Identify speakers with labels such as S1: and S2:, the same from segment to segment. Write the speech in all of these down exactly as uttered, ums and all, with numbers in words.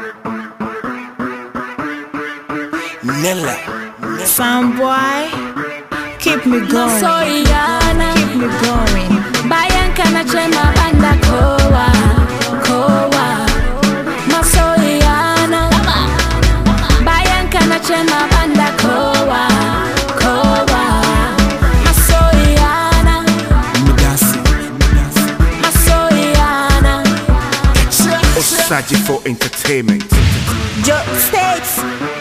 S1: Nella.
S2: Sound boy, keep me going.
S3: So Yana,
S2: keep me going.
S3: Bayan kana chema banda kowa, kowa. Maso Yana, bayan kana chema banda kowa, kowa. Maso Yana,
S1: Midasi.
S3: Maso Yana.
S1: Osaji for entertainment.
S2: Joe States.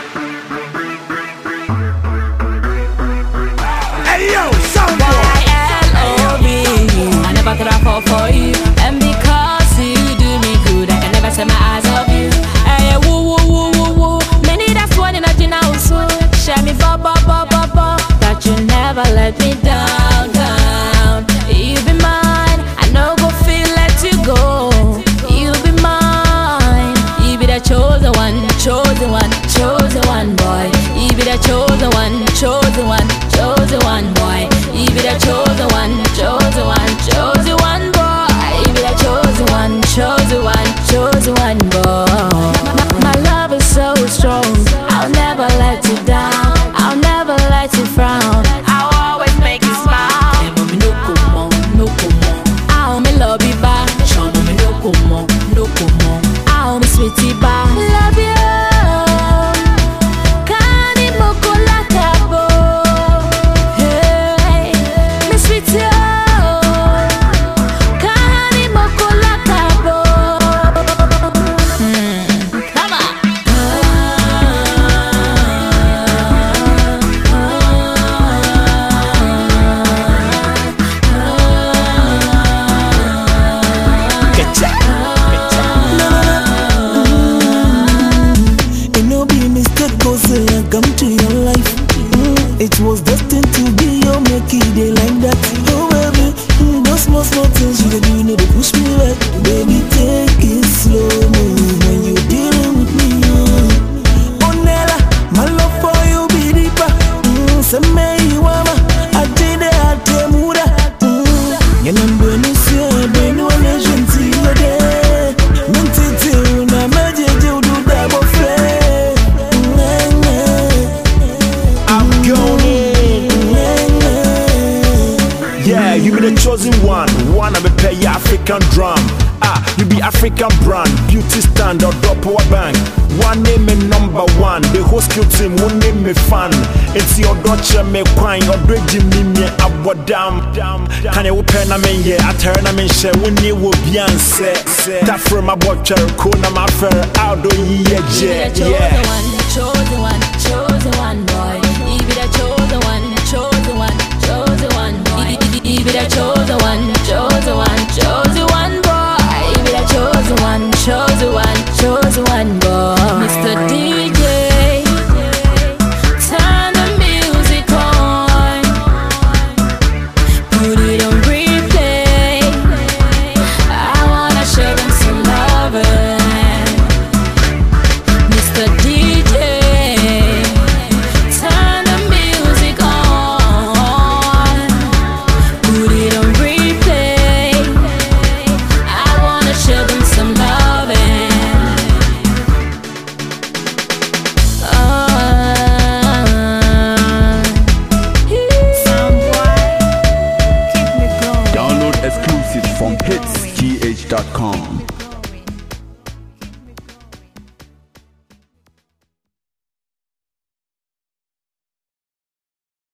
S1: Yo, sound
S3: Y L O V. I never could have fall for you, and because you do me good, I can never set my eyes off you. Hey, woo woo woo woo woo. Many that's one in a gin house. Share me bo bo bo bo bo. That you never let me down, down. You be mine, I know go feel let you go. You be mine, you be the chosen one, chosen one, chosen one boy. You be the chosen one, chosen one, chosen one boy. You be the chosen one, chosen one, chosen one boy. You be the chosen one, chosen one, chosen one boy. My, my love is so strong, I'll never let you down, I'll never let you frown, I'll always make you smile. No come on, no come on. I'll me love you back. Show me no come on, no come on. I'll me sweetie back. Love you.
S4: Come to your life. Mm, it was destined to be your make it day like that. Oh baby, mm, those small small things you do, you know they push me back. Baby, take it slow when you're dealing with me. Oh Nella, my love for you be deeper. Mm, say me you ama, I did it at the muda. Mm, you know when you see it, when you wanna see you there. Mentity, na magic you do that buffet.
S1: Yeah, you be the chosen one. One of the play African drum. Ah, you be African brand, beauty standard, or power bank. One name me number one. The whole skill team, one name me fan. It's your daughter me quine, or dread me me abwa dam. Can you open a man here? I turn a man share when you will be answered. That from my butcher, Kona my fair, out do ye, yeah, yeah.